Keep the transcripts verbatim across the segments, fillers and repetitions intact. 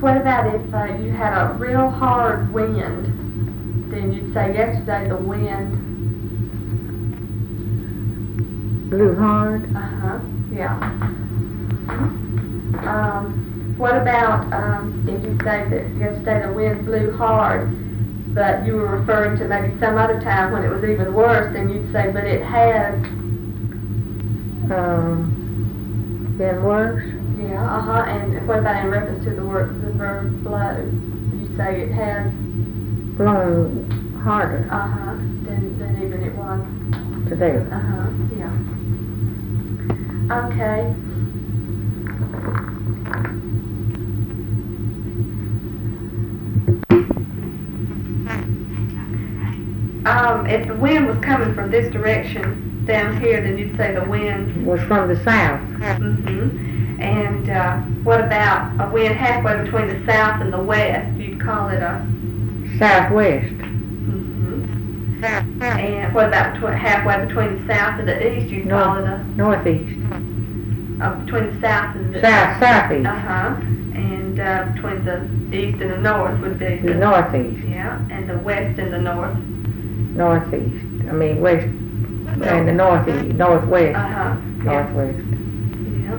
what about if uh, you had a real hard wind? Then you'd say yesterday the wind blew hard. Uh-huh, yeah. Um, what about um, if you say that yesterday the wind blew hard, but you were referring to maybe some other time when it was even worse, then you'd say, but it has Um, been worse. Yeah, uh-huh, and what about in reference to the word, the verb blow? You say it has Blown harder uh-huh, than, than even it was today. Uh-huh, yeah. Okay. Um, if the wind was coming from this direction down here, then you'd say the wind Was from the south. Mm-hmm. And uh, what about a wind halfway between the south and the west? You'd call it a Southwest. Mm-hmm. And what about between, halfway between the south and the east? You'd North, call it a northeast. uh, between the south and the South, southeast. Uh huh. And uh, between the east and the north would be The northeast. Yeah, and the west and the north. Northeast. I mean west and the northeast, northwest. Uh huh. Northwest. Yeah.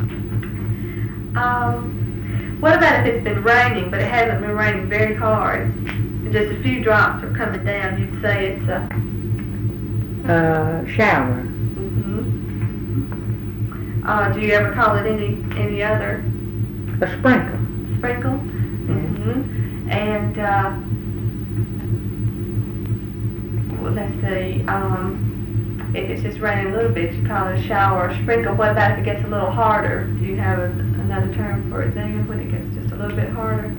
Um. What about if it's been raining, but it hasn't been raining very hard? And just a few drops are coming down. You'd say it's a Uh, shower. Mm-hmm. Uh, do you ever call it any any other A sprinkle. sprinkle? Mm-hmm. And uh, well, let's see. Um, if it's just raining a little bit, you call it a shower or sprinkle. What about if it gets a little harder? Do you have a, another term for it then when it gets just a little bit harder?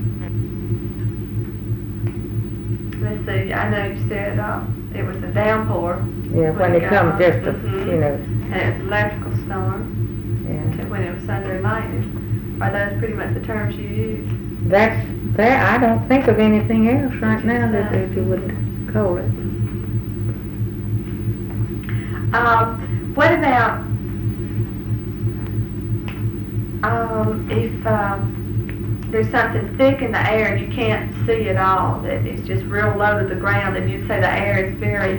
Let's see. I know you said uh, it was a downpour. Yeah, when it comes just to, Mhm. you know. And it's an electrical storm. Yeah. When it was thunder and lightning. Are those pretty much the terms you use? That's that. I don't think of anything else right now that, that you would call it. Um, what about um, if um, there's something thick in the air and you can't see it all, that it's just real low to the ground, and you'd say the air is very,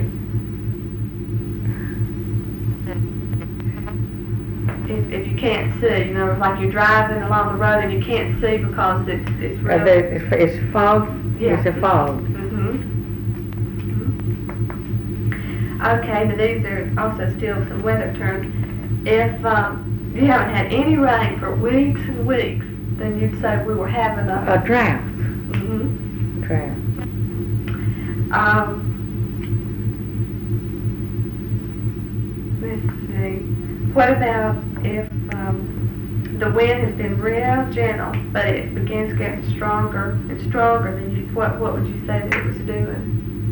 if, if you can't see, you know, like you're driving along the road and you can't see because it's, it's real. Uh, the, it's, it's fog. Yeah. It's a fog. Mm-hmm. Okay, but these are also still some weather terms. If um, you haven't had any rain for weeks and weeks, then you'd say we were having a... A drought. Mm-hmm. Drought. Um, let's see. What about if um, the wind has been real gentle, but it begins getting stronger and stronger? Then you, what what would you say that it was doing?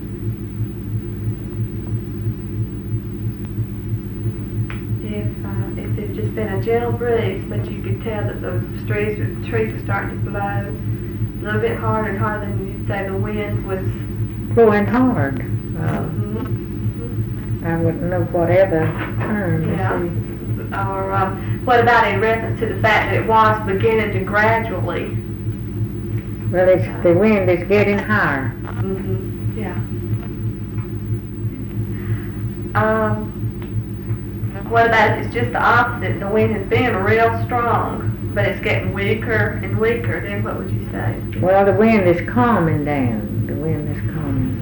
If uh, if there's just been a gentle breeze, but you could tell that the trees the trees were starting to blow a little bit harder and harder, then you'd say the wind was Blowing hard. Uh, mm-hmm. I wouldn't know what other term to Yeah. say. Or um, what about in reference to the fact that it was beginning to gradually? Well, it's, the wind is getting higher. Mm-hmm. Yeah. Um, what about if it's just the opposite? The wind has been real strong, but it's getting weaker and weaker. Then what would you say? Well, the wind is calming down. The wind is calming.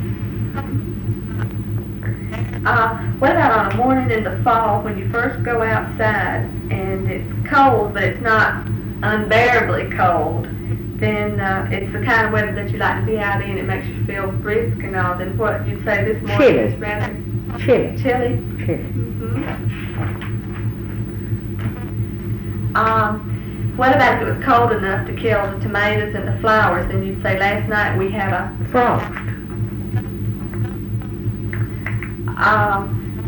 Uh, what about on a morning in the fall when you first go outside and it's cold, but it's not unbearably cold? Then uh, it's the kind of weather that you like to be out in. It makes you feel brisk and all. Then what you'd say this morning Chilly. is rather Chilly. chilly. Chilly. Mm-hmm. Um, what about if it was cold enough to kill the tomatoes and the flowers? Then you'd say last night we had a Frost. Um,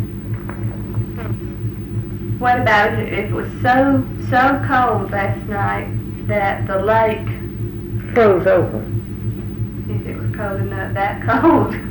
what about if it was so so cold last night that the lake, Froze over. if it was cold enough, that cold,